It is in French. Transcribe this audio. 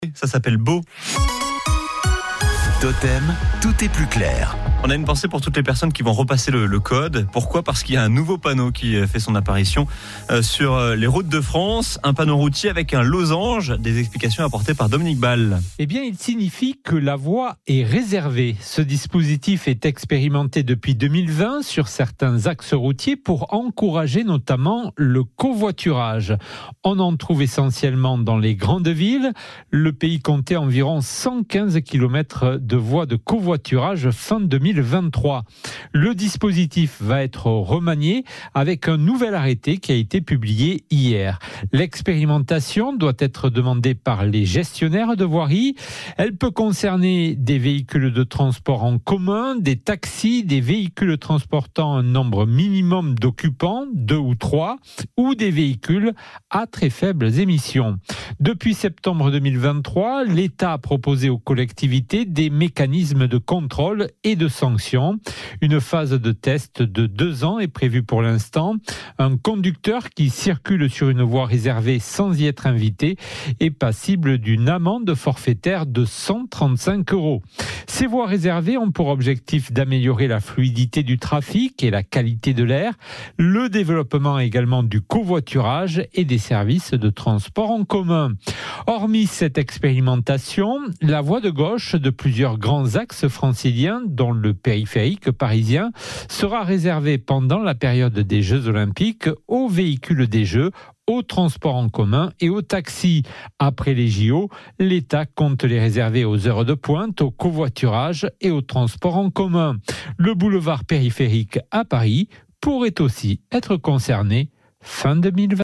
Ça s'appelle Beau. Totem, tout est plus clair. On a une pensée pour toutes les personnes qui vont repasser le code. Pourquoi ? Parce qu'il y a un nouveau panneau qui fait son apparition sur les routes de France. Un panneau routier avec un losange. Des explications apportées par Dominique Ball. Eh bien, il signifie que la voie est réservée. Ce dispositif est expérimenté depuis 2020 sur certains axes routiers pour encourager notamment le covoiturage. On en trouve essentiellement dans les grandes villes. Le pays comptait environ 115 km de voies de covoiturage fin 2023. Le dispositif va être remanié avec un nouvel arrêté qui a été publié hier. L'expérimentation doit être demandée par les gestionnaires de voirie. Elle peut concerner des véhicules de transport en commun, des taxis, des véhicules transportant un nombre minimum d'occupants, 2 ou 3, ou des véhicules à très faibles émissions. Depuis septembre 2023, l'État a proposé aux collectivités des mécanismes de contrôle et de sanctions. Une phase de test de 2 ans est prévue pour l'instant. Un conducteur qui circule sur une voie réservée sans y être invité est passible d'une amende forfaitaire de 135 €. Ces voies réservées ont pour objectif d'améliorer la fluidité du trafic et la qualité de l'air, le développement également du covoiturage et des services de transport en commun. Hormis cette expérimentation, la voie de gauche de plusieurs grands axes franciliens, dont le périphérique parisien, sera réservée pendant la période des Jeux Olympiques aux véhicules des Jeux, aux transports en commun et aux taxis. Après les JO, l'État compte les réserver aux heures de pointe, au covoiturage et aux transports en commun. Le boulevard périphérique à Paris pourrait aussi être concerné fin 2020.